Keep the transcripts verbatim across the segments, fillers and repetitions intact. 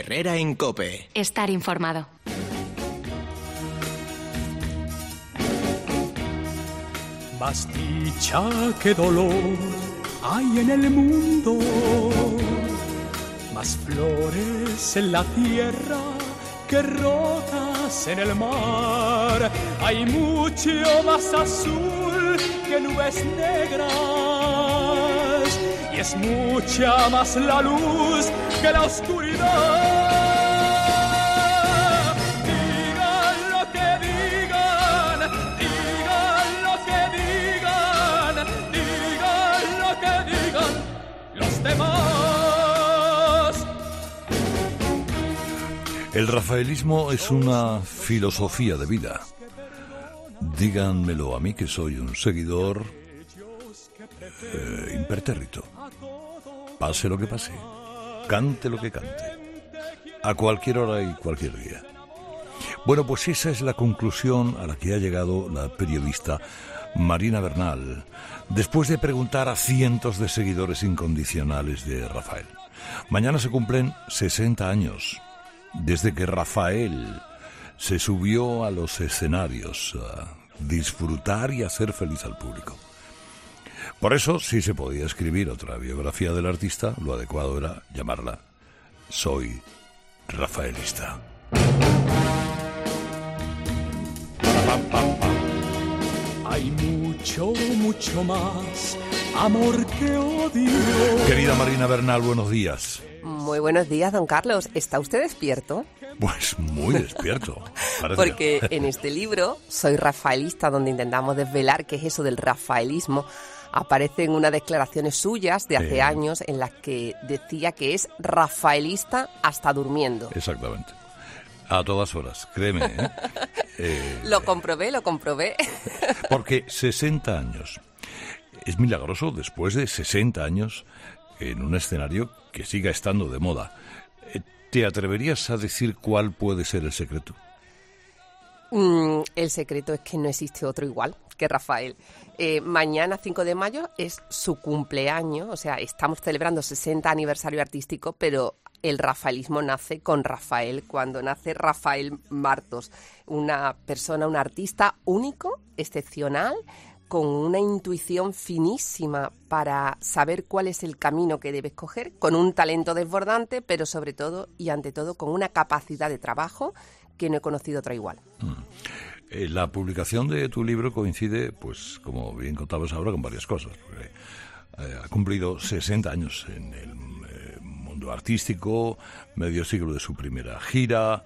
Herrera en COPE. Estar informado. Más dicha que dolor hay en el mundo, más flores en la tierra que rocas en el mar. Hay mucho más azul que nubes negras y es mucha más la luz que la oscuridad. Digan lo que digan, digan lo que digan, digan lo que digan los demás. El rafaelismo es una filosofía de vida. Díganmelo a mí, que soy un seguidor eh, impertérrito. Pase lo que pase, cante lo que cante, a cualquier hora y cualquier día. Bueno, pues esa es la conclusión a la que ha llegado la periodista Marina Bernal, después de preguntar a cientos de seguidores incondicionales de Rafael. Mañana se cumplen sesenta años desde que Rafael se subió a los escenarios a disfrutar y hacer feliz al público. Por eso, si se podía escribir otra biografía del artista, lo adecuado era llamarla Soy Rafaelista. Hay mucho, mucho más amor que odio. Querida Marina Bernal, buenos días. Muy buenos días, don Carlos. ¿Está usted despierto? Pues muy despierto. Porque en este libro, Soy Rafaelista, donde intentamos desvelar qué es eso del rafaelismo, aparecen unas declaraciones suyas de hace eh. años en las que decía que es rafaelista hasta durmiendo. Exactamente. A todas horas, créeme. ¿eh? eh, lo comprobé, lo comprobé. Porque sesenta años. Es milagroso después de sesenta años en un escenario que siga estando de moda. ¿Te atreverías a decir cuál puede ser el secreto? Mm, el secreto es que no existe otro igual que Rafael. Eh, mañana, cinco de mayo, es su cumpleaños, o sea, estamos celebrando sesenta aniversario artístico, pero el rafaelismo nace con Rafael, cuando nace Rafael Martos, una persona, un artista único, excepcional, con una intuición finísima para saber cuál es el camino que debe escoger, con un talento desbordante, pero sobre todo y ante todo con una capacidad de trabajo que no he conocido otra igual. Mm. Eh, la publicación de tu libro coincide, pues, como bien contabas ahora, con varias cosas. Porque, eh, ha cumplido sesenta años en el eh, mundo artístico, medio siglo de su primera gira.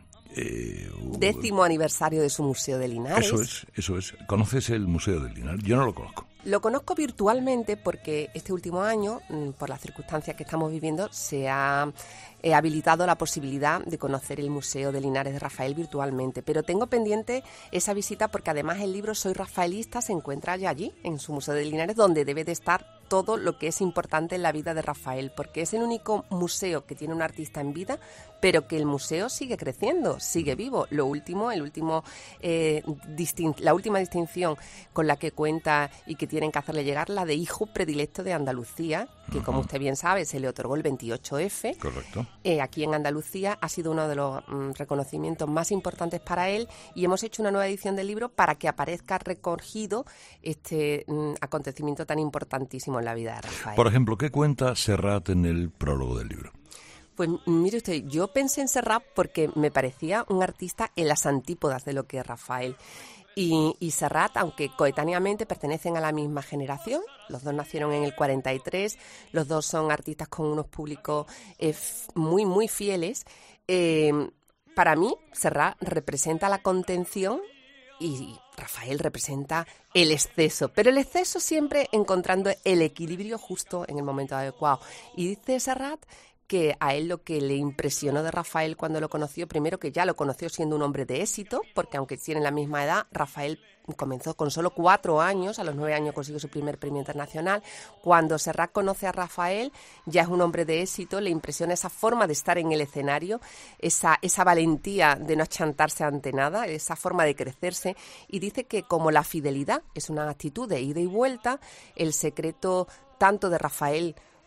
Eh, Décimo aniversario de su Museo de Linares. Eso es, eso es. ¿Conoces el Museo de Linares? Yo no lo conozco. Lo conozco virtualmente porque este último año, por las circunstancias que estamos viviendo, se ha eh, habilitado la posibilidad de conocer el Museo de Linares de Rafael virtualmente. Pero tengo pendiente esa visita porque además el libro Soy Rafaelista se encuentra ya allí, en su Museo de Linares, donde debe de estar todo lo que es importante en la vida de Rafael, porque es el único museo que tiene un artista en vida, pero que el museo sigue creciendo, sigue vivo. Lo último, el último, eh, distin- la última distinción con la que cuenta y que tienen que hacerle llegar, la de hijo predilecto de Andalucía, que uh-huh. como usted bien sabe, se le otorgó el veintiocho efe. Correcto. Eh, aquí en Andalucía ha sido uno de los mm, reconocimientos más importantes para él y hemos hecho una nueva edición del libro para que aparezca recogido este mm, acontecimiento tan importantísimo en la vida de Rafael. Por ejemplo, ¿qué cuenta Serrat en el prólogo del libro? Pues mire usted, yo pensé en Serrat porque me parecía un artista en las antípodas de lo que es Rafael. Y, y Serrat, aunque coetáneamente pertenecen a la misma generación, los dos nacieron en el cuarenta y tres, los dos son artistas con unos públicos eh, f- muy, muy fieles. Eh, para mí, Serrat representa la contención y Rafael representa el exceso, pero el exceso siempre encontrando el equilibrio justo en el momento adecuado. Y dice Serrat que a él lo que le impresionó de Rafael cuando lo conoció, primero que ya lo conoció siendo un hombre de éxito, porque aunque tienen la misma edad, Rafael comenzó con solo cuatro años, a los nueve años consiguió su primer premio internacional. Cuando Serrat conoce a Rafael, ya es un hombre de éxito, le impresiona esa forma de estar en el escenario, esa, esa valentía de no achantarse ante nada, esa forma de crecerse, y dice que como la fidelidad es una actitud de ida y vuelta, el secreto tanto de Rafael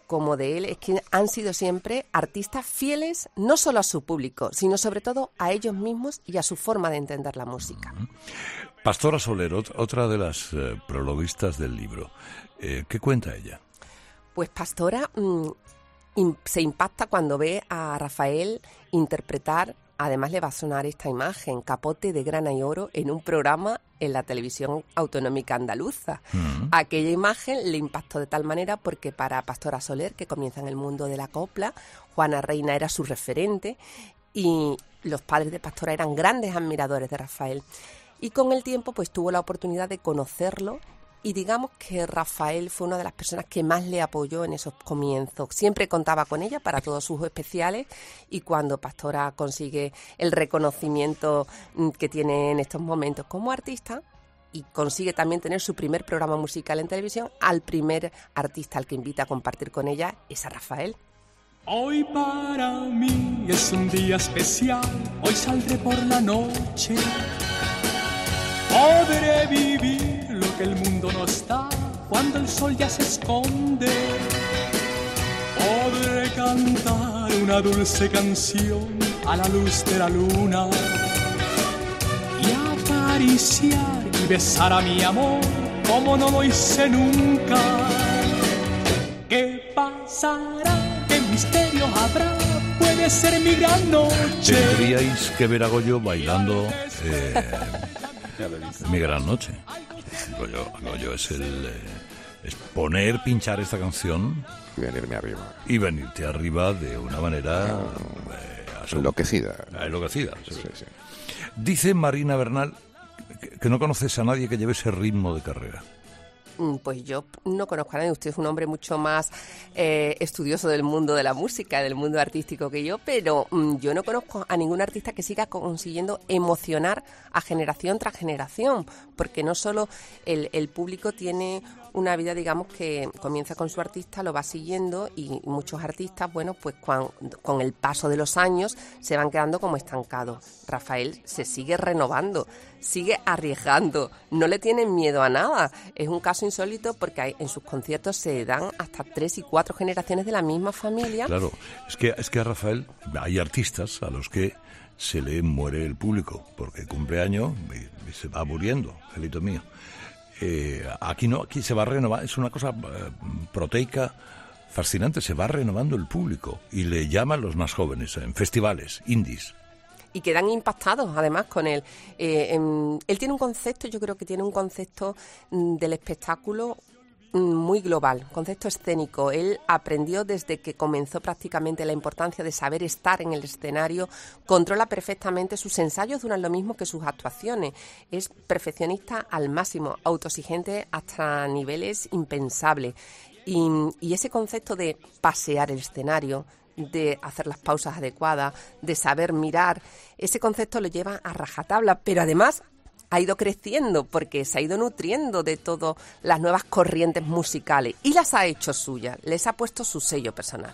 como de él es que han sido siempre artistas fieles no solo a su público, sino sobre todo a ellos mismos y a su forma de entender la música. Pastora Soler, otra de las eh, prologuistas del libro. Eh, ¿Qué cuenta ella? Pues Pastora mmm, in, se impacta cuando ve a Rafael interpretar, además le va a sonar esta imagen, Capote de grana y oro, en un programa en la televisión autonómica andaluza. Uh-huh. Aquella imagen le impactó de tal manera porque para Pastora Soler, que comienza en el mundo de la copla, Juana Reina era su referente y los padres de Pastora eran grandes admiradores de Rafael. Y con el tiempo pues tuvo la oportunidad de conocerlo y digamos que Rafael fue una de las personas que más le apoyó en esos comienzos. Siempre contaba con ella para todos sus especiales y cuando Pastora consigue el reconocimiento que tiene en estos momentos como artista y consigue también tener su primer programa musical en televisión, al primer artista al que invita a compartir con ella es a Rafael. Hoy para mí es un día especial, hoy saldré por la noche. Podré vivir lo que el mundo no está cuando el sol ya se esconde. Podré cantar una dulce canción a la luz de la luna y acariciar y besar a mi amor como no lo hice nunca. ¿Qué pasará? ¿Qué misterio habrá? Puede ser mi gran noche. Tendríais que ver a Goyo bailando eh, Mi gran noche. Goyo, Goyo es el eh, es poner, pinchar esta canción y venirme arriba. Y venirte arriba de una manera ah, eh, enloquecida. Enloquecida. Sí. Sí, sí. Dice Marina Bernal que, que no conoces a nadie que lleve ese ritmo de carrera. Pues yo no conozco a nadie. Usted es un hombre mucho más eh, estudioso del mundo de la música, del mundo artístico que yo, pero mm, yo no conozco a ningún artista que siga consiguiendo emocionar a generación tras generación, porque no solo el, el público tiene una vida, digamos, que comienza con su artista, lo va siguiendo y muchos artistas, bueno, pues cuando, con el paso de los años se van quedando como estancados. Rafael se sigue renovando, sigue arriesgando, no le tienen miedo a nada. Es un caso insólito porque hay, en sus conciertos se dan hasta tres y cuatro generaciones de la misma familia. Claro, es que, es que a Rafael hay artistas a los que se le muere el público porque cumple años y, y se va muriendo, gelito mío. Eh, aquí no, aquí se va renovando, es una cosa eh, proteica fascinante, se va renovando el público y le llaman los más jóvenes en festivales, indies. Y quedan impactados además con él. Eh, en, él tiene un concepto, yo creo que tiene un concepto mm, del espectáculo muy global, concepto escénico. Él aprendió desde que comenzó prácticamente la importancia de saber estar en el escenario, controla perfectamente sus ensayos, duran lo mismo que sus actuaciones, es perfeccionista al máximo, autoexigente hasta niveles impensables. Y, y ese concepto de pasear el escenario, de hacer las pausas adecuadas, de saber mirar, ese concepto lo lleva a rajatabla, pero además ha ido creciendo porque se ha ido nutriendo de todas las nuevas corrientes musicales y las ha hecho suyas, les ha puesto su sello personal.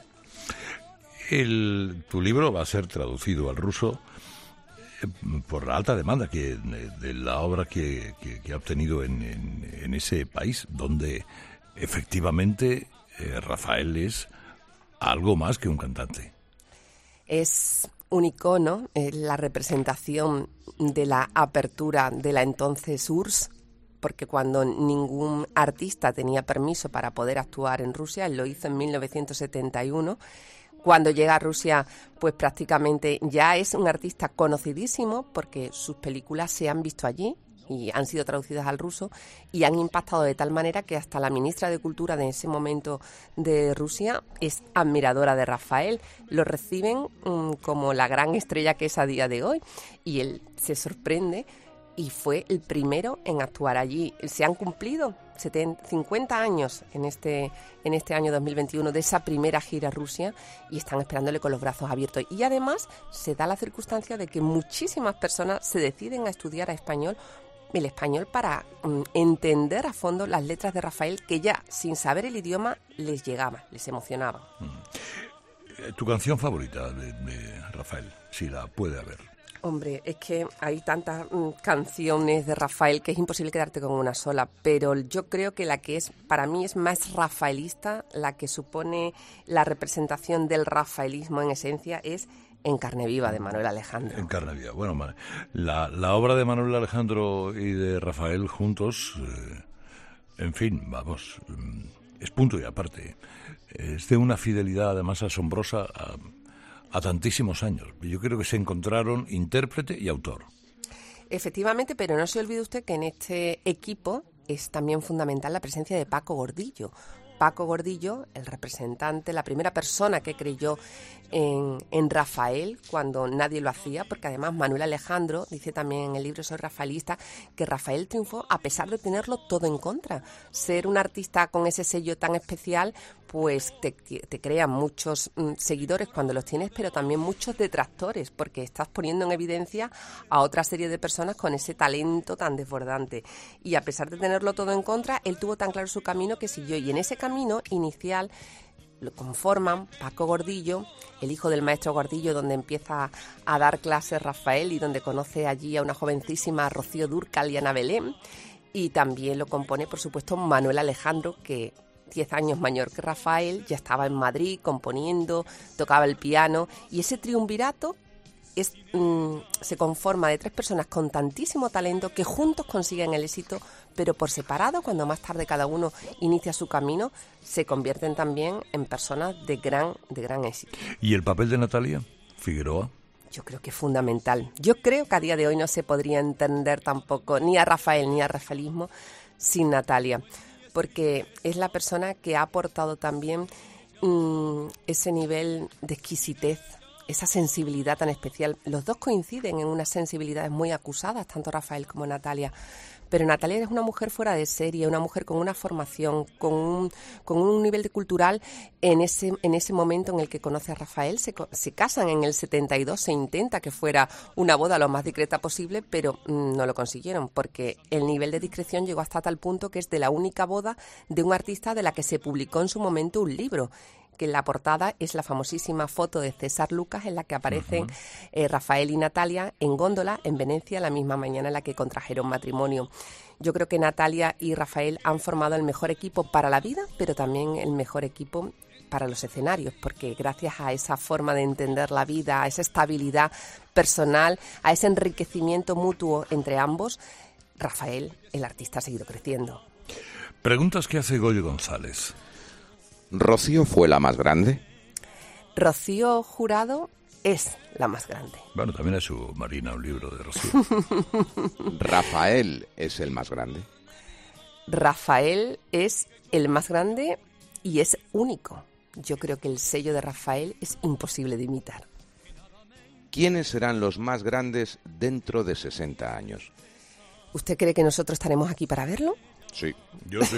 El, tu libro va a ser traducido al ruso eh, por la alta demanda que, de la obra que, que, que ha obtenido en, en, en ese país, donde efectivamente eh, Rafael es algo más que un cantante. Es un icono, es la representación de la apertura de la entonces U R S S, porque cuando ningún artista tenía permiso para poder actuar en Rusia, él lo hizo en mil novecientos setenta y uno. Cuando llega a Rusia, pues prácticamente ya es un artista conocidísimo porque sus películas se han visto allí y han sido traducidas al ruso y han impactado de tal manera que hasta la ministra de Cultura de ese momento de Rusia es admiradora de Rafael. Lo reciben um, como la gran estrella que es a día de hoy y él se sorprende y fue el primero en actuar allí. Se han cumplido cincuenta años en este, en este año dos mil veintiuno de esa primera gira a Rusia y están esperándole con los brazos abiertos. Y además se da la circunstancia de que muchísimas personas se deciden a estudiar a español el español para um, entender a fondo las letras de Rafael que ya sin saber el idioma les llegaban, les emocionaban. ¿Tu canción favorita de, de Rafael? Si la puede haber. Hombre, es que hay tantas mm, canciones de Rafael que es imposible quedarte con una sola, pero yo creo que la que es, para mí, es más rafaelista, la que supone la representación del rafaelismo en esencia, es En carne viva, de Manuel Alejandro. En carne viva. Bueno, la, la obra de Manuel Alejandro y de Rafael juntos, eh, en fin, vamos, es punto y aparte. Es de una fidelidad además asombrosa a, a tantísimos años. Yo creo que se encontraron intérprete y autor. Efectivamente, pero no se olvide usted que en este equipo es también fundamental la presencia de Paco Gordillo. Paco Gordillo, el representante, la primera persona que creyó en, en Rafael cuando nadie lo hacía, porque además Manuel Alejandro dice también en el libro Soy Rafaelista que Rafael triunfó a pesar de tenerlo todo en contra. Ser un artista con ese sello tan especial, pues te, te crea muchos mm, seguidores cuando los tienes, pero también muchos detractores, porque estás poniendo en evidencia a otra serie de personas con ese talento tan desbordante. Y a pesar de tenerlo todo en contra, él tuvo tan claro su camino que siguió, y en ese camino inicial lo conforman Paco Gordillo, el hijo del maestro Gordillo, donde empieza a dar clases Rafael y donde conoce allí a una jovencísima Rocío Dúrcal y Ana Belén, y también lo compone, por supuesto, Manuel Alejandro, que diez años mayor que Rafael, ya estaba en Madrid componiendo, tocaba el piano, y ese triunvirato es, mmm, se conforma de tres personas con tantísimo talento que juntos consiguen el éxito, pero por separado, cuando más tarde cada uno inicia su camino, se convierten también en personas de gran, de gran éxito. ¿Y el papel de Natalia Figueroa? Yo creo que es fundamental. Yo creo que a día de hoy no se podría entender tampoco ni a Rafael ni a rafaelismo sin Natalia, porque es la persona que ha aportado también mmm, ese nivel de exquisitez, esa sensibilidad tan especial. Los dos coinciden en unas sensibilidades muy acusadas, tanto Rafael como Natalia. Pero Natalia es una mujer fuera de serie, una mujer con una formación, con un, con un nivel de cultural. En ese, en ese momento en el que conoce a Rafael, se, se casan en el setenta y dos, se intenta que fuera una boda lo más discreta posible, pero mmm, no lo consiguieron, porque el nivel de discreción llegó hasta tal punto que es de la única boda de un artista de la que se publicó en su momento un libro, que en la portada es la famosísima foto de César Lucas en la que aparecen uh-huh. eh, Rafael y Natalia en góndola en Venecia la misma mañana en la que contrajeron matrimonio. Yo creo que Natalia y Rafael han formado el mejor equipo para la vida, pero también el mejor equipo para los escenarios, porque gracias a esa forma de entender la vida, a esa estabilidad personal, a ese enriquecimiento mutuo entre ambos, Rafael, el artista, ha seguido creciendo. Preguntas que hace Goyo González. ¿Rocío fue la más grande? Rocío Jurado es la más grande. Bueno, también es su Marina, un libro de Rocío. ¿Rafael es el más grande? Rafael es el más grande y es único. Yo creo que el sello de Rafael es imposible de imitar. ¿Quiénes serán los más grandes dentro de sesenta años? ¿Usted cree que nosotros estaremos aquí para verlo? Sí. Yo sí.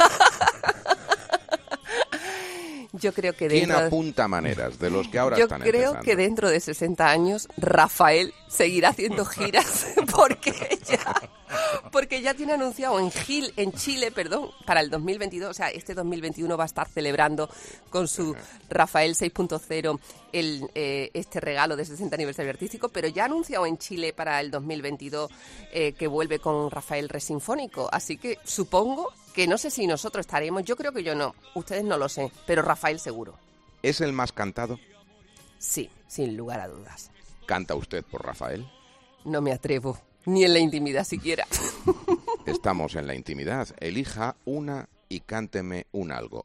Yo creo que ¿Quién dentro apunta maneras de los que ahora Yo están creo empezando? que dentro de sesenta años Rafael seguirá haciendo giras porque ya porque ya tiene anunciado en Gil, en Chile, perdón, para el dos mil veintidós, o sea, este dos mil veintiuno va a estar celebrando con su Rafael seis punto cero el eh, este regalo de sesenta aniversario artístico, pero ya ha anunciado en Chile para el dos mil veintidós eh, que vuelve con Rafael Resinfónico, así que supongo que no sé si nosotros estaremos, yo creo que yo no, ustedes no lo sé, pero Rafael seguro. ¿Es el más cantado? Sí, sin lugar a dudas. ¿Canta usted por Rafael? No me atrevo, ni en la intimidad siquiera. Estamos en la intimidad. Elija una y cánteme un algo.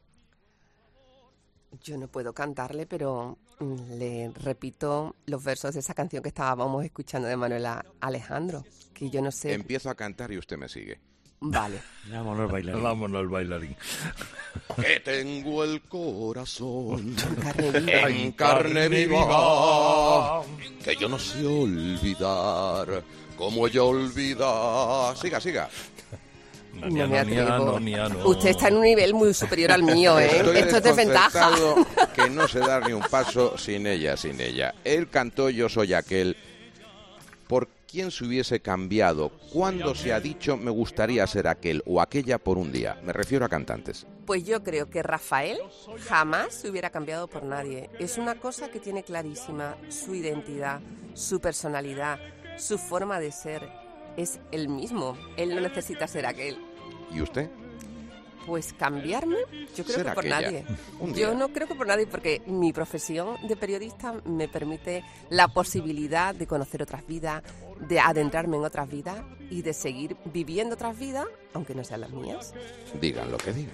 Yo no puedo cantarle, pero le repito los versos de esa canción que estábamos escuchando de Manuel Alejandro, que yo no sé... Empiezo a cantar y usted me sigue. Vale. Vámonos al bailarín. Vámonos al bailarín. Que tengo el corazón En carne viva. en carne viva, que yo no sé olvidar, como ella olvida. Siga, siga. No me atrevo. Niano, niano. Usted está en un nivel muy superior al mío, ¿eh? Estoy Esto es desventaja. desconcertado, que no sé dar ni un paso sin ella, sin ella. Él cantó Yo soy aquel. ¿Por ¿quién se hubiese cambiado? ¿Cuándo se ha dicho me gustaría ser aquel o aquella por un día? Me refiero a cantantes. Pues yo creo que Rafael jamás se hubiera cambiado por nadie. Es una cosa que tiene clarísima: su identidad, su personalidad, su forma de ser. Es el mismo. Él no necesita ser aquel. ¿Y usted? Pues cambiarme, yo creo que por aquella. nadie. Un día. Yo no creo que por nadie, porque mi profesión de periodista me permite la posibilidad de conocer otras vidas, de adentrarme en otras vidas y de seguir viviendo otras vidas, aunque no sean las mías. Digan lo que digan.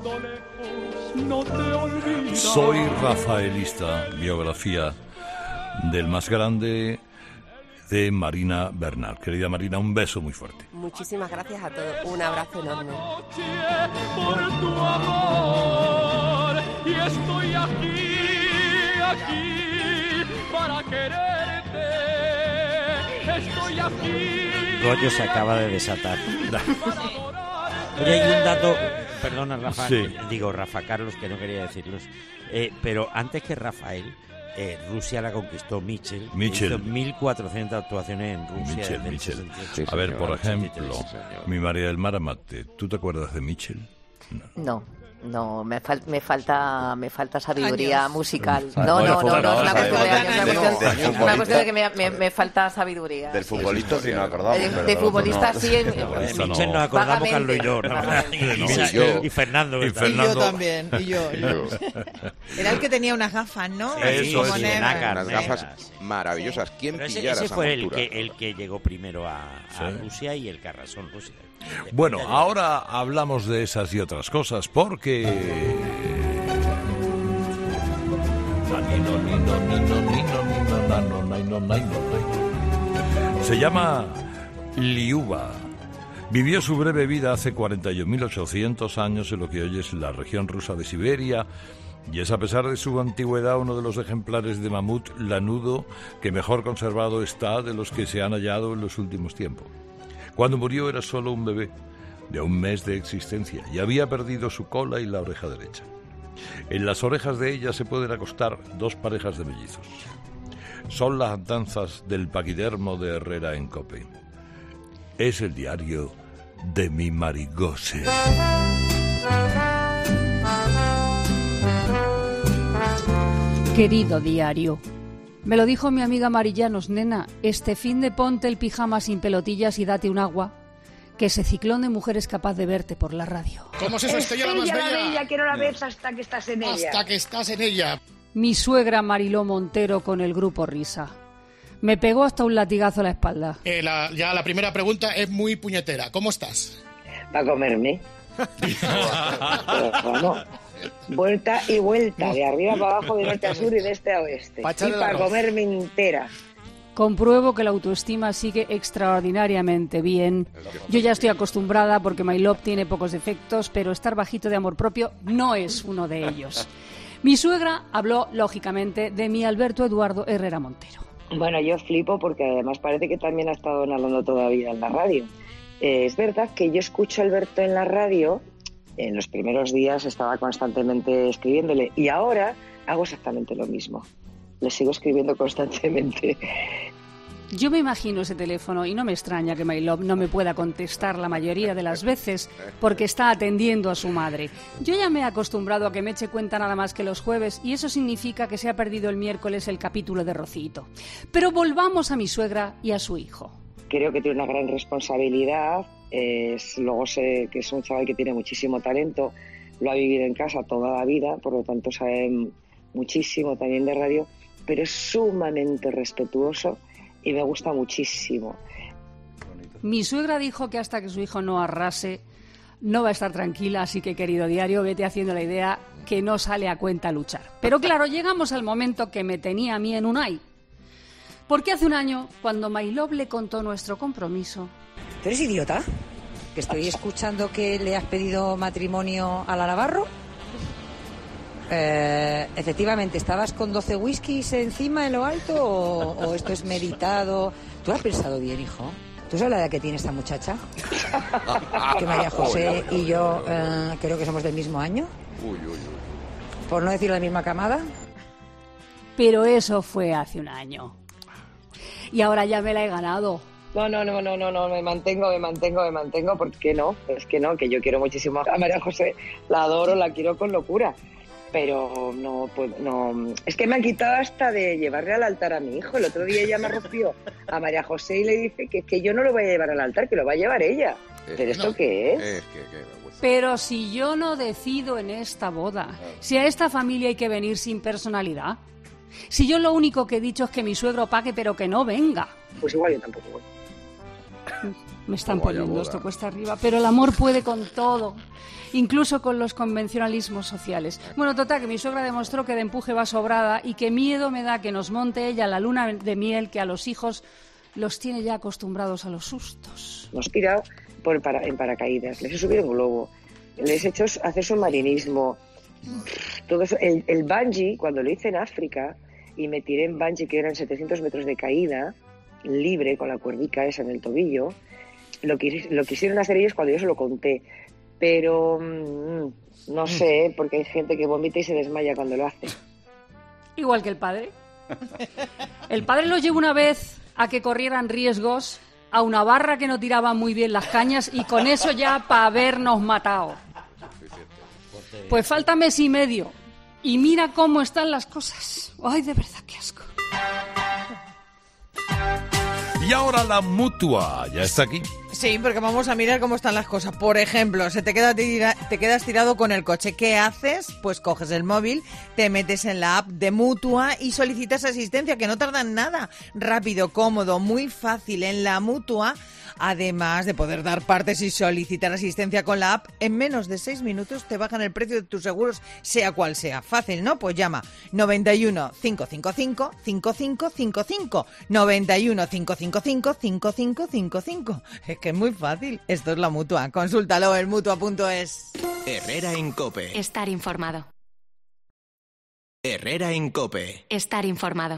Soy rafaelista, biografía del más grande, de Marina Bernal. Querida Marina, un beso muy fuerte. Muchísimas gracias a todos. Un abrazo enorme. Por tu amor, y estoy aquí, aquí, para quererte. Estoy aquí. Goyo se acaba de desatar. Oye, hay un dato, perdona Rafa, Sí. digo Rafa Carlos, que no quería decirlos, eh, pero antes que Rafael, eh, Rusia la conquistó Mitchell. Mitchell. Hizo mil cuatrocientas actuaciones en Rusia. Mitchell, desde el Mitchell. sesenta y ocho. Sí, A ver, señor, por ochenta y tres, ejemplo, sí, señor. mi María del Mar Amate, ¿tú te acuerdas de Mitchell? No, no, me, fal- me falta me falta sabiduría Años. musical. Ah, No, bueno, no, no, no, es una falta cuestión de años. años, es una De- cuestión, de es una futbolista. cuestión de que me, me, me falta sabiduría. Del sí. futbolista sí nos acordamos. De, pero de del otro futbolista no. sí. en- De Esta Mitchell no. nos acordamos Carlos y yo. ¿no? Vagamente. Y, No, Sa- yo. y Fernando. Y ¿verdad? Y Fernando. yo también, y yo. y yo. Era el que tenía unas gafas, ¿no? Sí, Así eso como es, negras. nácar. Unas gafas Negras. maravillosas. ¿Quién Pero ese, pillara ese esa fue el montura? que, el que llegó primero a, a Sí. Rusia y el que arrasó en Rusia. Bueno, Ya, ya. ahora hablamos de esas y otras cosas porque... Se llama Liuba. Vivió su breve vida hace cuarenta y un mil ochocientos años en lo que hoy es la región rusa de Siberia, y es, a pesar de su antigüedad, uno de los ejemplares de mamut lanudo que mejor conservado está de los que se han hallado en los últimos tiempos. Cuando murió era solo un bebé de un mes de existencia y había perdido su cola y la oreja derecha. En las orejas de ella se pueden acostar dos parejas de mellizos. Son las andanzas del paquidermo de Herrera en Cope. Es el diario de mi Marigose. Querido diario, me lo dijo mi amiga Marillanos, nena, este fin de ponte el pijama sin pelotillas y date un agua, que ese ciclón de mujer es capaz de verte por la radio. ¿Cómo es eso, Estella la más Estella la bella? bella, que no la ves hasta que estás en ella. Hasta que estás en ella. Mi suegra Mariló Montero con el grupo Risa. Me pegó hasta un latigazo a la espalda. Eh, la- ya la primera pregunta es muy puñetera. ¿Cómo estás? Para comerme. Pero, vamos, vuelta y vuelta, de arriba para abajo, de norte a sur y de este a oeste. Pa' Y echarle el para arroz. comerme entera. Compruebo que la autoestima sigue extraordinariamente bien. Yo ya estoy acostumbrada porque My Love tiene pocos defectos, pero estar bajito de amor propio no es uno de ellos. Mi suegra habló, lógicamente, de mi Alberto Eduardo Herrera Montero. Bueno, yo flipo porque además parece que también ha estado hablando todavía en la radio. Eh, es verdad que yo escucho a Alberto en la radio, en los primeros días estaba constantemente escribiéndole y ahora hago exactamente lo mismo. Le sigo escribiendo constantemente. Yo me imagino ese teléfono y no me extraña que My Love no me pueda contestar la mayoría de las veces porque está atendiendo a su madre. Yo ya me he acostumbrado a que me eche cuenta nada más que los jueves y eso significa que se ha perdido el miércoles el capítulo de Rocito. Pero volvamos a mi suegra y a su hijo. Creo que tiene una gran responsabilidad. Es, luego sé que es un chaval que tiene muchísimo talento. Lo ha vivido en casa toda la vida, por lo tanto sabe muchísimo también de radio, pero es sumamente respetuoso y me gusta muchísimo. Mi suegra dijo que hasta que su hijo no arrase no va a estar tranquila, así que, querido diario, vete haciendo la idea que no sale a cuenta luchar. Pero claro, llegamos al momento que me tenía a mí en un ay. Porque hace un año, cuando My Love le contó nuestro compromiso... ¿Tú eres idiota? Que estoy escuchando que le has pedido matrimonio a la Navarro. Eh, efectivamente, ¿estabas con doce whiskies encima en lo alto o, o esto es meditado? ¿Tú has pensado bien, hijo? ¿Tú sabes la edad que tiene esta muchacha? Que María José y yo eh, creo que somos del mismo año. Uy, uy, uy. Por no decir la misma camada. Pero eso fue hace un año. Y ahora ya me la he ganado. No, no, no, no, no, no, me mantengo, me mantengo, me mantengo, porque no, es que no, que yo quiero muchísimo a María José, la adoro, la quiero con locura, pero no puedo, no, es que me han quitado hasta de llevarle al altar a mi hijo. El otro día ella me rompió a María José y le dice que, que yo no lo voy a llevar al altar, que lo va a llevar ella. Es ¿Pero que esto no, qué es? Es que, que Pero si yo no decido en esta boda, si a esta familia hay que venir sin personalidad, si yo lo único que he dicho es que mi suegro pague pero que no venga. Pues igual yo tampoco voy. Me están No vaya poniendo boda. esto cuesta arriba, pero el amor puede con todo, incluso con los convencionalismos sociales. Bueno, total, que mi suegra demostró que de empuje va sobrada y que miedo me da que nos monte ella la luna de miel, que a los hijos los tiene ya acostumbrados a los sustos. Nos he tirado por para, en paracaídas, les he subido en globo, les he hecho hacer submarinismo, todo eso. El, el bungee, cuando lo hice en África y me tiré en bungee, que eran setecientos metros de caída, libre, con la cuerdica esa en el tobillo, lo, que, lo quisieron hacer ellos cuando yo se lo conté, pero mmm, no sé, porque hay gente que vomita y se desmaya cuando lo hace. Igual que el padre. El padre los llevó una vez a que corrieran riesgos a una barra que no tiraba muy bien las cañas y con eso ya para habernos matado. Pues falta mes y medio y mira cómo están las cosas. Ay, de verdad, qué asco. Y ahora la Mutua, ya está aquí. Sí, porque vamos a mirar cómo están las cosas. Por ejemplo, se te, queda tira, te quedas tirado con el coche. ¿Qué haces? Pues coges el móvil, te metes en la app de Mutua y solicitas asistencia, que no tardan nada. Rápido, cómodo, muy fácil. En la Mutua, además de poder dar partes y solicitar asistencia con la app, en menos de seis minutos te bajan el precio de tus seguros, sea cual sea. Fácil, ¿no? Pues llama noventa y uno, cinco cinco cinco, cinco cinco cinco cinco, noventa y uno, cinco cinco cinco, cinco cinco cinco cinco. Es que es muy fácil. Esto es la Mutua. Consúltalo en mutua punto es. Herrera en COPE. Estar informado. Herrera en COPE. Estar informado.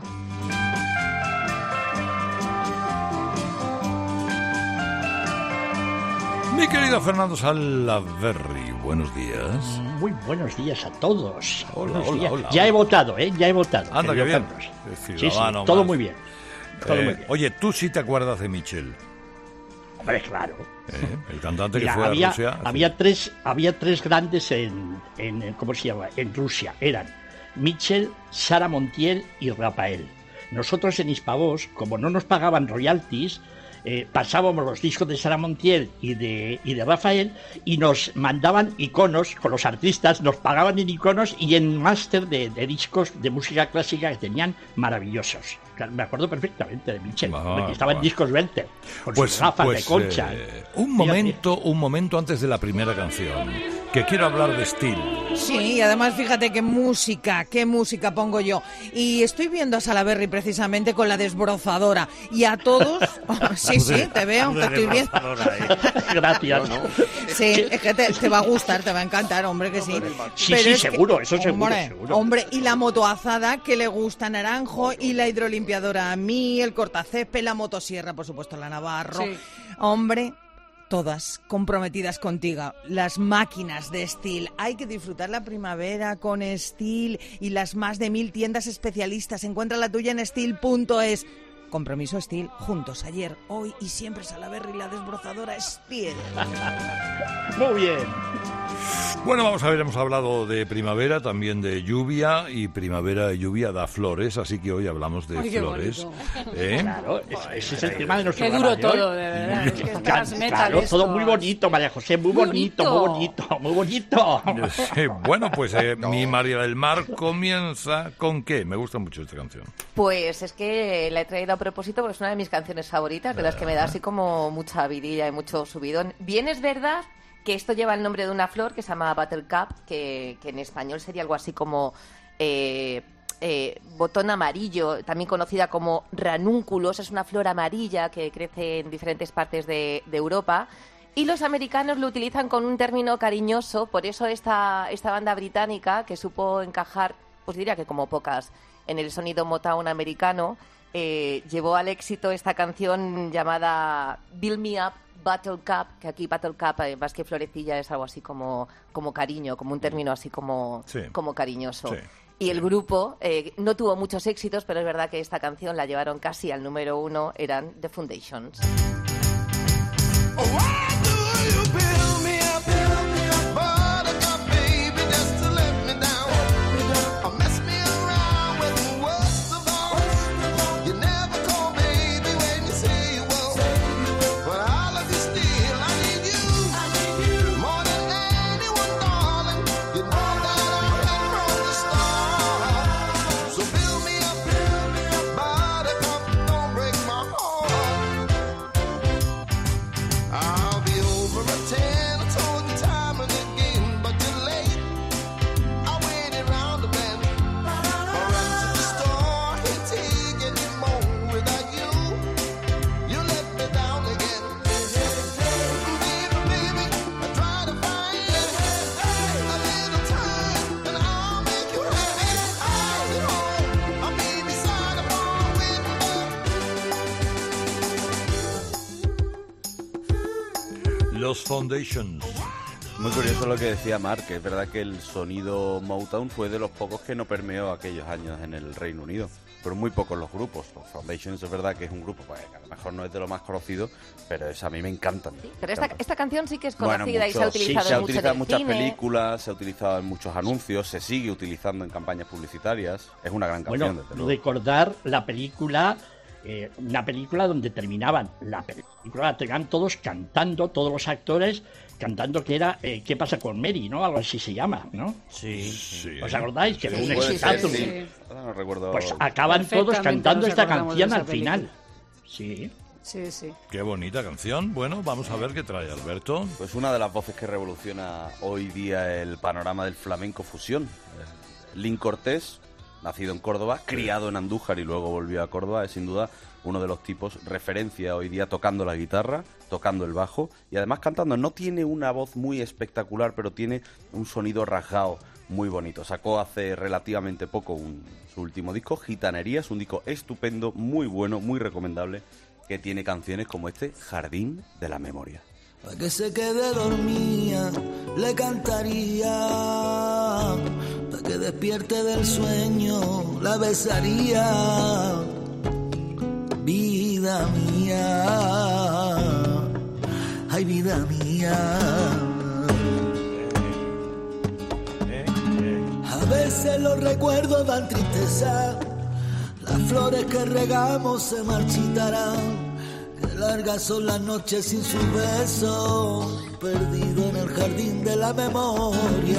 Mi querido Fernando Salaverry, buenos días. Muy buenos días a todos. Hola, Buenos hola, días. hola. Ya he votado, ¿eh? Ya he votado. Anda, querido qué bien. Carlos. Es Sí, sí, ciudadano todo más. muy bien. Todo Eh, muy bien. Oye, tú sí te acuerdas de Michel, Hombre, claro. ¿eh? El cantante Mira, que fue había, a Rusia. había tres, había tres grandes en, en, ¿cómo se llama? En Rusia. Eran Michel, Sara Montiel y Rafael. Nosotros en Hispavox, como no nos pagaban royalties, eh, pasábamos los discos de Sara Montiel y de, y de Rafael y nos mandaban iconos con los artistas, nos pagaban en iconos y en máster de, de discos de música clásica que tenían maravillosos. Claro, me acuerdo perfectamente de Michel, Ah, porque estaba en ah. discos veinte, con Pues, sus gafas pues, de concha. eh, un momento, un momento antes de la primera canción, que quiero hablar de Steel. Sí, y además fíjate qué música, qué música pongo yo. Y estoy viendo a Salaverry precisamente con la desbrozadora. Y a todos... sí, sí, te veo, te estoy viendo. Gracias. No, no. Sí, es que te, te va a gustar, te va a encantar, hombre, que sí. Sí, Pero sí, es que- seguro, eso seguro, hombre, seguro. Hombre, y la motoazada que le gusta Naranjo, y la hidrolimpiadora a mí, el cortacésped, la motosierra, por supuesto, la Navarro. Sí. Hombre, todas comprometidas contigo. Las máquinas de Steel. Hay que disfrutar la primavera con Steel y las más de mil tiendas especialistas. Encuentra la tuya en steel punto es. Compromiso Steel, juntos ayer, hoy y siempre. Salaverry, la desbrozadora Steel. Muy bien. Bueno, vamos a ver, hemos hablado de primavera, también de lluvia, y primavera y lluvia da flores, así que hoy hablamos de Ay, qué flores. bonito. ¿Eh? Claro, ese, ese es el tema de nuestro Qué duro programa de hoy. todo, de verdad. Es que Claro, transmeta claro, esto. todo muy bonito, María José, muy bonito, muy bonito, muy bonito. Sí, bueno, pues eh, mi María del Mar comienza con qué. Me gusta mucho esta canción. Pues es que la he traído a propósito porque es una de mis canciones favoritas, de las que me da así como mucha vidilla y mucho subidón. Bien es verdad que esto lleva el nombre de una flor que se llama Buttercup, que, que en español sería algo así como eh, eh, botón amarillo, también conocida como ranúnculos. Es una flor amarilla que crece en diferentes partes de, de Europa. Y los americanos lo utilizan con un término cariñoso, por eso esta, esta banda británica, que supo encajar, pues diría que como pocas, en el sonido Motown americano, eh, llevó al éxito esta canción llamada Build Me Up, Buttercup, que aquí Buttercup, eh, más que florecilla, es algo así como, como cariño, como un término así como, Sí. como cariñoso. Sí. Y el grupo eh, no tuvo muchos éxitos, pero es verdad que esta canción la llevaron casi al número uno, eran The Foundations. Los Foundations. Muy curioso lo que decía Mark, que es verdad que el sonido Motown fue de los pocos que no permeó aquellos años en el Reino Unido, pero muy pocos los grupos. Los Foundations es verdad que es un grupo pues, que a lo mejor no es de lo más conocido, pero es, a mí me encantan. Sí, pero esta, esta canción sí que es bueno, conocida mucho, y se ha utilizado sí, se ha en, utilizado en muchas cine. películas, se ha utilizado en muchos anuncios, se sigue utilizando en campañas publicitarias. Es una gran canción, bueno, desde luego. Recordar la película, eh, una película donde terminaban, la película la terminaban todos cantando, todos los actores cantando, que era eh, ¿Qué pasa con Mary?, ¿no? Algo así se llama, ¿no? Sí. sí. ¿Os acordáis? Que sí, era un sí, exitazo. Sí, sí. No recuerdo. Pues acaban todos cantando esta canción al final. Sí. Sí, sí. Qué bonita canción. Bueno, vamos a ver qué trae Alberto. Pues una de las voces que revoluciona hoy día el panorama del flamenco fusión. Lin Cortés, nacido en Córdoba, criado en Andújar y luego volvió a Córdoba, es sin duda uno de los tipos referencia hoy día tocando la guitarra, tocando el bajo y además cantando. No tiene una voz muy espectacular, pero tiene un sonido rasgado muy bonito. Sacó hace relativamente poco un, su último disco, Gitanerías, un disco estupendo, muy bueno, muy recomendable, que tiene canciones como este, Jardín de la Memoria. Para que se quede dormida, le cantaría. Para que despierte del sueño, la besaría. Vida mía, ay vida mía. A veces los recuerdos dan tristeza, las flores que regamos se marchitarán. Qué largas son las noches sin su beso, perdido en el jardín de la memoria.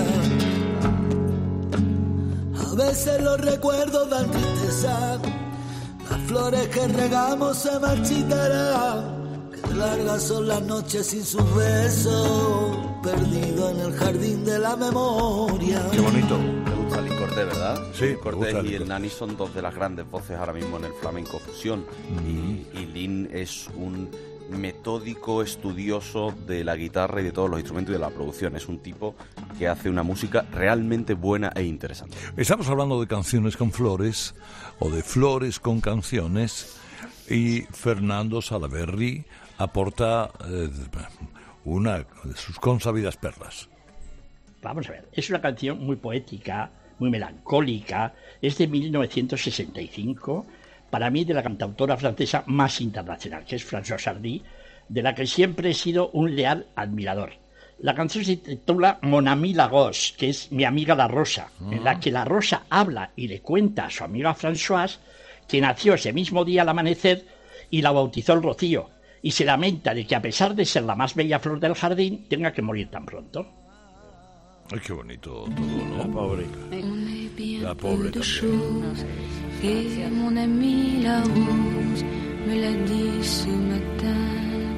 A veces los recuerdos dan tristeza, las flores que regamos se marchitarán. Qué largas son las noches sin su beso, perdido en el jardín de la memoria. Qué bonito. Me gusta Lin Cortés, ¿verdad? Sí, Lin Cortés gusta y Lin el Nani son dos de las grandes voces ahora mismo en el flamenco fusión. Mm. Y, y Lin es un metódico estudioso de la guitarra y de todos los instrumentos y de la producción. Es un tipo que hace una música realmente buena e interesante. Estamos hablando de canciones con flores o de flores con canciones y Fernando Salaverry aporta eh, una de sus consabidas perlas. Vamos a ver, es una canción muy poética, muy melancólica, es de mil novecientos sesenta y cinco, para mí de la cantautora francesa más internacional, que es Françoise Hardy, de la que siempre he sido un leal admirador. La canción se titula Mon Ami la Rose, que es mi amiga la rosa, uh-huh. en la que la rosa habla y le cuenta a su amiga Françoise que nació ese mismo día al amanecer y la bautizó el rocío, y se lamenta de que a pesar de ser la más bella flor del jardín, tenga que morir tan pronto. Ay, qué bonito todo, ¿no? La pobre. La pobre también. Et mon ami la rose me l'a dit ce matin.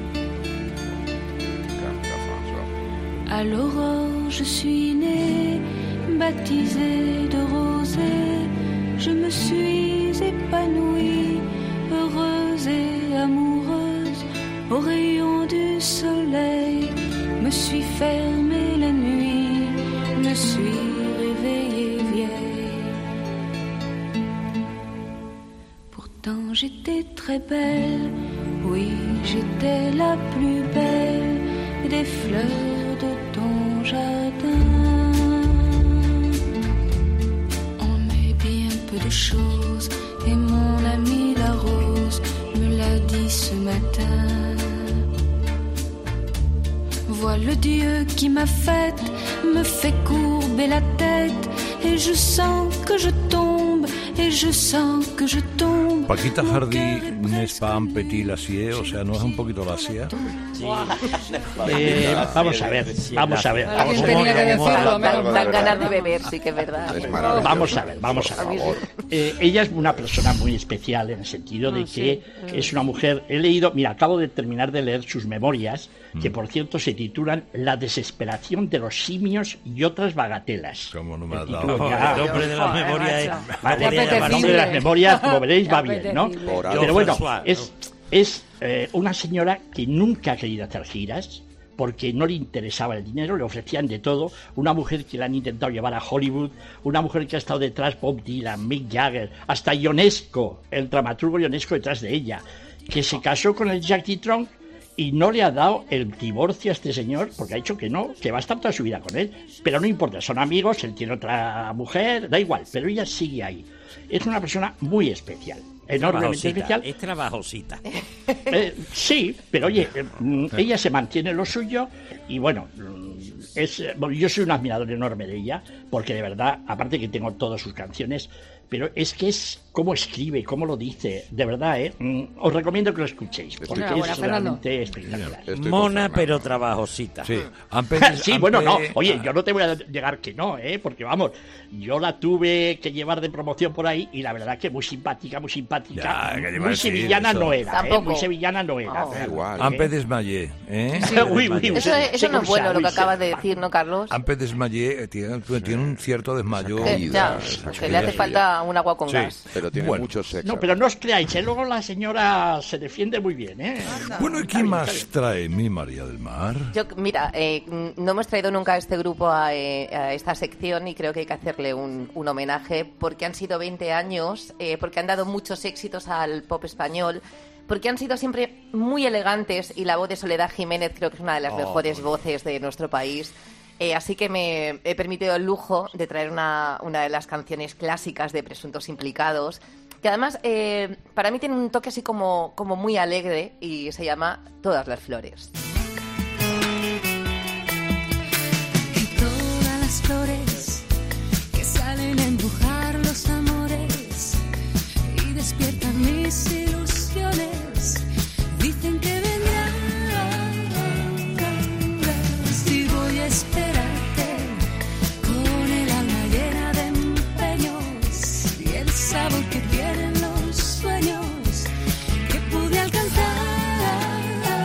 À l'aurore je suis née, baptisée de rosée. Je me suis épanouie, heureuse et amoureuse. Au rayon du soleil, me suis fermée la nuit, me suis réveillée vieille. Pourtant j'étais très belle, oui j'étais la plus belle des fleurs de ton jardin. On me peu de choses. Et mon ami la rose me l'a dit ce matin. Vois le Dieu qui m'a faite, me fait courber la tête. Et je sens que je tombe, et je sens que je tombe. Paquita Hardy n'est pas un petit lacier, o sea, ¿no es un poquito lacia? Sí. Eh, vamos a ver, vamos a ver. Vamos a ver. Dan ganas de beber, sí que es verdad. Es vamos a ver, vamos a ver. Eh, ella es una persona muy especial en el sentido de que es una mujer. He leído, mira, acabo de terminar de leer sus memorias, que por cierto se titulan La desesperación de los simios y otras bagatelas. ¿Cómo no me has dado? No, ya, el nombre de las memorias es... Vale, el nombre de las memorias, como veréis, va bien, ¿no? Pero bueno, es, es eh, una señora que nunca ha querido hacer giras porque no le interesaba el dinero, le ofrecían de todo. Una mujer que la han intentado llevar a Hollywood, una mujer que ha estado detrás Bob Dylan, Mick Jagger, hasta Ionesco, el dramaturgo Ionesco detrás de ella, que se casó con el Jackie Trunk y no le ha dado el divorcio a este señor porque ha dicho que no, que va a estar toda su vida con él. Pero no importa, son amigos, él tiene otra mujer, da igual, pero ella sigue ahí. Es una persona muy especial, enormemente especial. Es trabajosita. Eh, sí, pero oye, eh, ella se mantiene lo suyo y bueno, es, bueno, yo soy un admirador enorme de ella porque de verdad, aparte que tengo todas sus canciones, pero es que es cómo escribe, cómo lo dice, de verdad, ¿eh? Os recomiendo que lo escuchéis, porque es buena, realmente espectacular. Mona, pero trabajosita. Sí, antes, sí bueno, no, oye, yo no te voy a llegar que no, ¿eh? Porque vamos, yo la tuve que llevar de promoción por ahí y la verdad que muy simpática, muy simpática, ya, muy sevillana no era, ¿eh? Muy sevillana no era. Oh, igual. Ampe desmayé, ¿eh? Sí, uy, uy, eso eso no es bueno lo que acabas de decir, ¿no, Carlos? Ampe desmayé, tiene, tiene un cierto desmayo. Eh, ya, que le hace falta un agua con sí, gas. Pero tiene bueno, mucho sexo. No, pero no os creáis, ¿eh? Luego la señora se defiende muy bien, ¿eh? Bueno, ¿y qué más trae mi María del Mar? Yo, mira, eh, no hemos traído nunca a este grupo a, eh, a esta sección y creo que hay que hacerle un, un homenaje porque han sido veinte años, eh, porque han dado muchos éxitos al pop español, porque han sido siempre muy elegantes y la voz de Soledad Jiménez creo que es una de las oh, mejores voces de nuestro país. Eh, así que me he permitido el lujo de traer una, una de las canciones clásicas de Presuntos Implicados, que además eh, para mí tiene un toque así como, como muy alegre y se llama Todas las flores. Y todas las flores que salen a embrujar los amores y despiertan mis ilusiones, dicen que vendrán. Si voy a esperar sabor que tienen los sueños que pude alcanzar.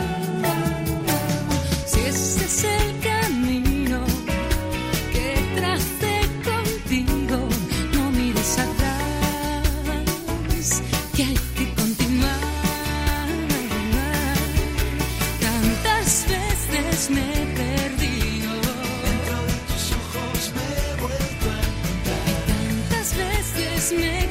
Si ese es el camino que tracé contigo, no mires atrás, que hay que continuar. Tantas veces me he perdido, dentro de tus ojos me he vuelto a encontrar, tantas veces me he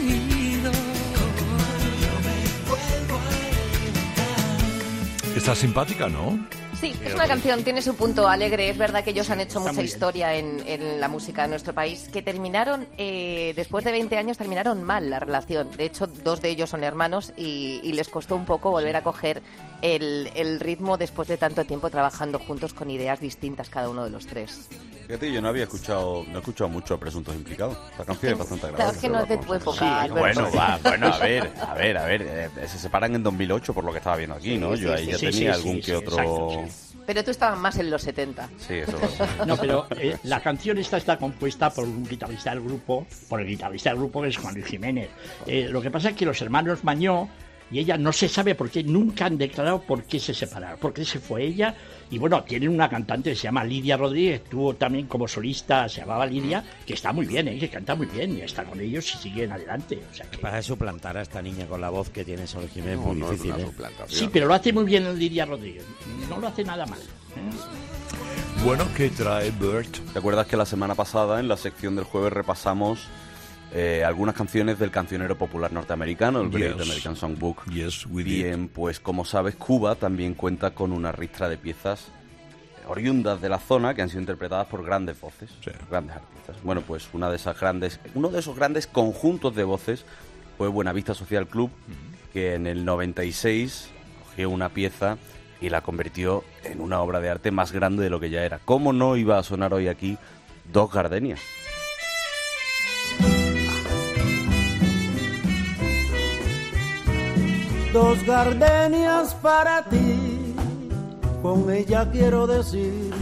Está simpática, ¿no? Sí, es una canción, tiene su punto alegre. Es verdad que ellos han hecho mucha historia en, en la música de nuestro país, que terminaron, eh, después de veinte años, terminaron mal la relación. De hecho, dos de ellos son hermanos y, y les costó un poco volver a coger el, el ritmo después de tanto tiempo trabajando juntos con ideas distintas cada uno de los tres. Fíjate, yo no había escuchado, no he escuchado mucho a Presuntos Implicados. La canción es bastante agradable. Claro, es que no es de tu época, sí, bueno, va, bueno, a ver, a ver, a ver. Eh, se separan en dos mil ocho por lo que estaba viendo aquí, ¿no? Sí, yo ahí sí, ya sí, tenía sí, algún sí, que sí, otro... exacto, sí. Pero tú estabas más en los setenta. Sí, eso es verdad. No, pero eh, la canción esta está compuesta por un guitarrista del grupo, por el guitarrista del grupo que es Juan Luis Jiménez. Eh, lo que pasa es que los hermanos Mañó y ella no se sabe por qué, nunca han declarado por qué se separaron, por qué se fue ella. Y bueno, tienen una cantante que se llama Lidia Rodríguez, estuvo también como solista, se llamaba Lidia, que está muy bien, ¿eh? Que canta muy bien y está con ellos y siguen adelante. O sea que... Para suplantar a esta niña con la voz que tiene Sol Jiménez no, muy no difícil, ¿eh? Sí, pero lo hace muy bien Lidia Rodríguez, no lo hace nada mal, ¿eh? Bueno, ¿qué trae Bert? ¿Te acuerdas que la semana pasada en la sección del jueves repasamos eh, algunas canciones del cancionero popular norteamericano, el Great yes. American Songbook? Yes, we Bien, did. Pues como sabes, Cuba también cuenta con una ristra de piezas oriundas de la zona que han sido interpretadas por grandes voces, grandes artistas. Bueno, pues una de esas grandes, uno de esos grandes conjuntos de voces fue Buenavista Social Club, que en el noventa y seis cogió una pieza y la convirtió en una obra de arte más grande de lo que ya era. ¿Cómo no iba a sonar hoy aquí Dos Gardenias? Dos gardenias para ti, con ella quiero decir,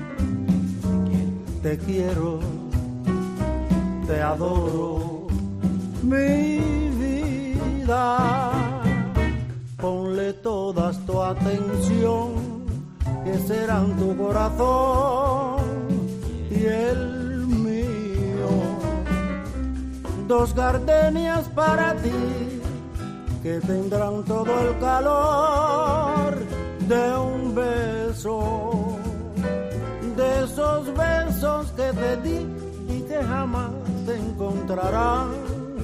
te quiero, te adoro, mi vida. Ponle toda tu atención, que serán tu corazón y el mío. Dos gardenias para ti, que tendrán todo el calor de un beso, de esos besos que te di y que jamás te encontrarán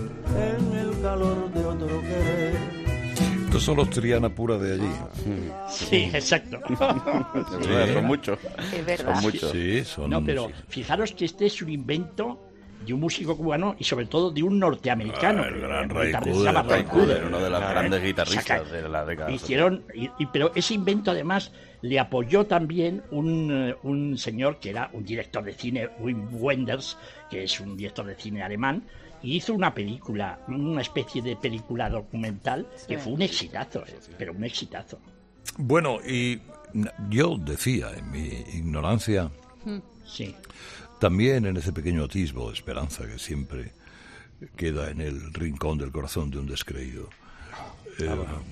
en el calor de otro querer. Estos son los Triana pura de allí. Sí, exacto. Sí, son muchos. Es verdad. Son muchos. Sí, son... No, pero fijaros que este es un invento de un músico cubano y sobre todo de un norteamericano. Ah, el gran un Ray guitarrista Cooder, llamado Ray Cooder, Cooder. uno de los Claro, grandes ¿eh? guitarristas Saca- de la década. Hicieron, y, y- pero ese invento además le apoyó también un, eh, un señor que era un director de cine, Wim Wenders, que es un director de cine alemán, y hizo una película, una especie de película documental que Sí. fue un exitazo, eh, pero un exitazo. Bueno, y yo decía, en mi ignorancia, Sí. también en ese pequeño atisbo de esperanza que siempre queda en el rincón del corazón de un descreído, eh,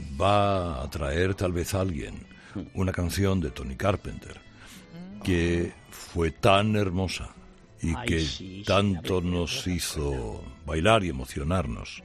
va a traer tal vez a alguien una canción de Tony Carpenter que fue tan hermosa y Ay, que sí, sí, tanto a ver, nos hizo bailar y emocionarnos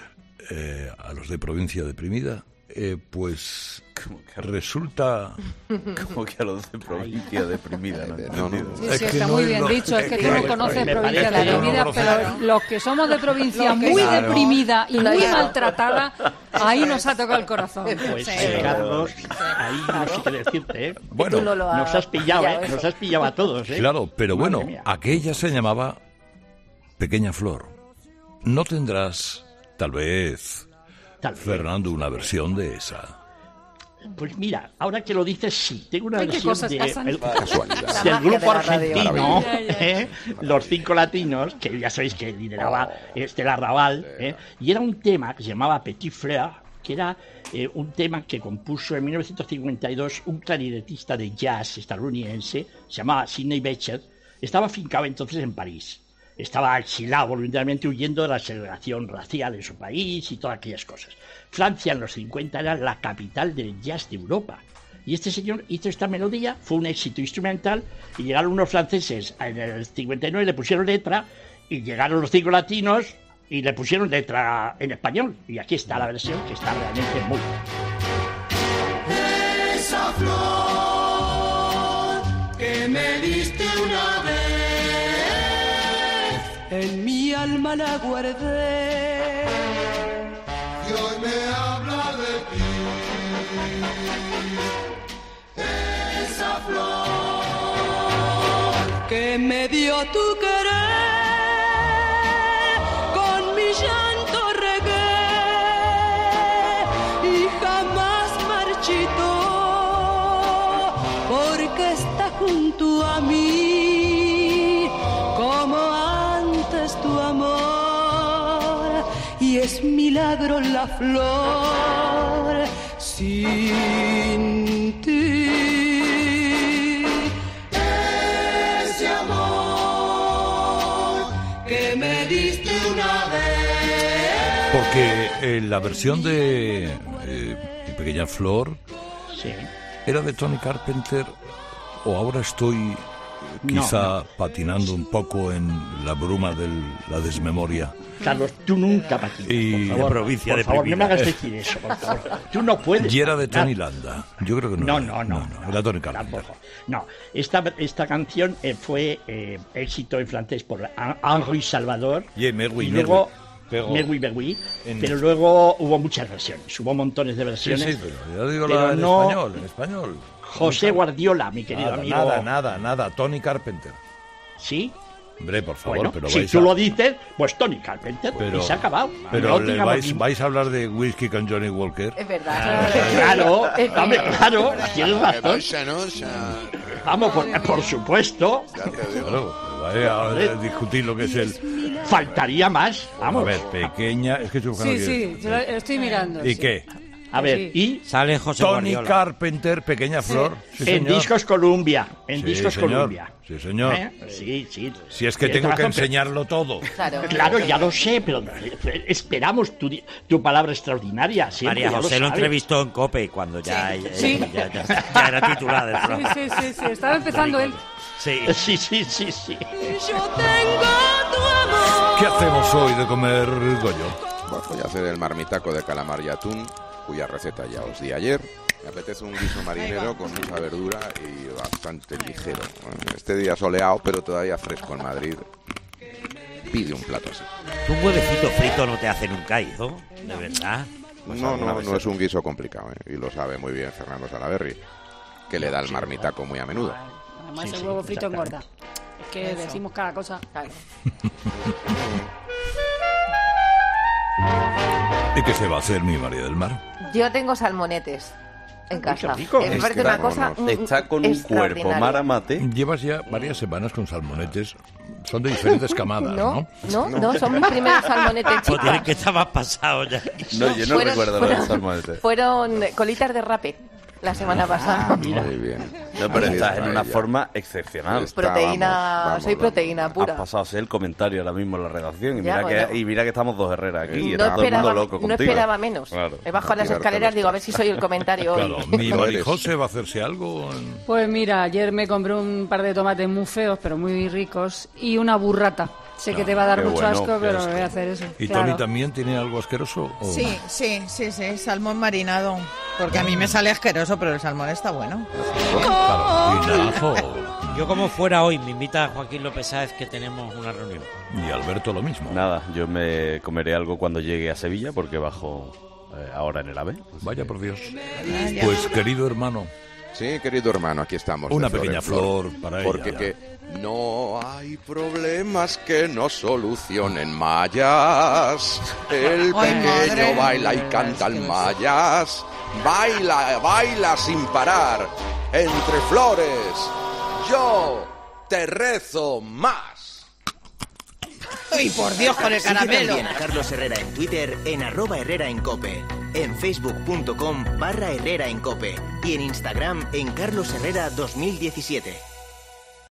eh, a los de Provincia Deprimida, eh, pues resulta... Como que a los de provincia deprimida, ¿no? No, no. Sí, Es sí, que está no muy es bien lo- dicho. Es es que que tú no me- conoces me provincia parece de que deprimida, no, pero los que somos de provincia Los que- muy Claro. deprimida y muy Claro. maltratada, ahí nos ha tocado el corazón. Pues Sí. eh, Carlos, ahí no sé qué decirte, ¿eh? Bueno, Tú no lo Nos has pillado, pillado ¿eh? eso. Nos has pillado a todos, ¿eh? Claro, pero Madre bueno, mía. aquella se llamaba Pequeña Flor. ¿No tendrás, tal vez, Tal vez. Fernando, una versión de esa? Pues mira, ahora que lo dices, sí, tengo una Ay, qué versión cosas de, pasan. el- Casualidad. La del magia grupo de la radio. argentino, Ya, ya. ¿eh? Los Cinco Latinos, que ya sabéis que lideraba Estela Raval, ¿eh? Y era un tema que se llamaba Petit Fleur, que era eh, un tema que compuso en mil novecientos cincuenta y dos un clarinetista de jazz estadounidense, se llamaba Sidney Bechet, estaba afincado entonces en París. Estaba exilado voluntariamente huyendo de la segregación racial en su país y todas aquellas cosas. Francia en los cincuenta era la capital del jazz de Europa. Y este señor hizo esta melodía, fue un éxito instrumental, y llegaron unos franceses en el cincuenta y nueve, le pusieron letra, y llegaron los Cinco Latinos y le pusieron letra en español. Y aquí está la versión, que está realmente muy buena. Esa flor que me diste una vez, En mi alma la guardé. y hoy me habla de ti. Esa flor Que me dio tu querer, con mi llanto regué y jamás marchitó, porque está junto a mí como antes tu amor, y es milagro la flor sin ti. ese amor que me diste una vez. Porque eh, la versión de eh, Mi Pequeña Flor Sí. era de Tony Carpenter, o ahora estoy eh, quizá No, no. patinando un poco en la bruma de la desmemoria. Carlos, tú nunca patinas, Y- por favor. Provincia por favor, no me deprimida. hagas decir eso, por favor. Tú no puedes. Y era de patinar. Tony Landa. Yo creo que no. No, era. no, no. Era Tony Carpenter. Tampoco. No, esta, esta canción eh, fue eh, éxito en francés por Hen- Henri Salvador. Yeah, Merwi, y luego Merwi. Pero- Merwi Berwi, en- pero luego hubo muchas versiones, hubo montones de Sí, versiones. sí, pero ya digo pero la en no- español, en español. José Guardiola, mi querido Nada, amigo. nada, nada, nada. Tony Carpenter. ¿Sí? Hombre, por favor, Bueno, pero si vais tú a... lo dices, pues Tony Carpenter, Pero, y se ha acabado. pero No le digamos vais, ningún- vais a hablar de whisky con Johnny Walker. Es verdad. Claro, Es hombre, que- claro, tienes Que razón. vaya, ¿no? O sea, Vamos, por, por supuesto. ya te digo. Claro, vaya a discutir lo que es el... Faltaría más, vamos. A ver, pequeña... Es que estoy buscando Sí, aquí. sí, yo lo estoy mirando. ¿Y sí. qué? A ver, Sí. y Sale José Tony Guardiola. Carpenter, Pequeña Flor. Sí, en señor. Discos Columbia, en Sí, Discos señor. Columbia. Sí, señor. ¿Eh? Sí, sí. Si es que Tienes tengo que razón, pero- enseñarlo todo. Claro. Claro, ya lo sé, pero eh, esperamos tu, di- tu palabra extraordinaria. Siempre, María ya José lo sabes. entrevistó en COPE cuando ya, ya, Sí. ya, ya- ya era titular del Sí, programa. sí, sí, sí, estaba empezando él. Sí. Sí, sí, sí, sí. ¿Qué hacemos hoy de comer, Goyo? Bueno, voy a hacer el marmitaco de calamar y atún, cuya receta ya os di ayer. Me apetece un guiso marinero con mucha verdura y bastante ligero. Bueno, este día soleado, pero todavía fresco en Madrid. Pide un plato así. Un huevecito frito no te hace nunca, hijo. De verdad. Pues No, alguna no, vez no se- es un guiso complicado, ¿eh? Y lo sabe muy bien Fernando Salaverry, que le da el marmitaco muy a menudo. Además, Sí, el sí, huevo frito exactamente. engorda. Es que decimos cada cosa. ¿Y qué se va a hacer, mi María del Mar? Yo tengo salmonetes en casa. rico. Que me Es parece que una cosa vámonos. mm, Está con un cuerpo extraordinaria. Mara Mate. Llevas ya varias semanas con salmonetes. Son de diferentes camadas, ¿no? No, no, no, son mis primeros salmonetes Pues tienes chicos. que estar más pasado ya. No, yo no Fueron- recuerdo lo fueron- del salmonete. Fueron colitas de rape la semana pasada. Muy bien. No, pero Así estás está en una ella. forma excepcional. Está, Proteína, vamos, vamos, soy vamos. proteína Has pura. pasado a ser el comentario ahora mismo en la redacción. Y, Ya, mira, bueno. que, y mira que estamos dos Herreras aquí. y No está todo el esperaba, mundo loco no contigo. esperaba menos. Claro. He bajado las Tirarte escaleras, los digo, a ver si soy el comentario hoy. Claro, mi Lo Mari eres. José va a hacerse algo. en- Pues mira, ayer me compré un par de tomates muy feos, pero muy ricos, y una burrata. Sé que te va a dar qué mucho bueno, asco, qué pero asco. me voy a hacer eso. ¿Y claro. Tony también tiene algo asqueroso? o- Sí, sí, sí, sí, salmón marinado. Porque a mí me sale asqueroso, pero el salmón está bueno. Claro, y Najo. Yo como fuera hoy, me invita Joaquín López Sáez que tenemos una reunión. Y Alberto lo mismo. Nada, yo me comeré algo cuando llegue a Sevilla porque bajo eh, ahora en el AVE. Vaya por Dios. Vaya. Pues, querido hermano, Sí, querido hermano, aquí estamos. de una flor pequeña en flor. flor para Porque ella. que no hay problemas que no solucionen mayas. El Ay, madre. pequeño baila y canta en mayas. Baila, baila sin parar. Entre flores, yo te rezo más. ¡Ay, por Dios, con el Sigue caramelo! también a Carlos Herrera en Twitter en arroba Herrera en Cope, en facebook.com barra Herrera en Cope y en Instagram en Carlos Herrera dos mil diecisiete.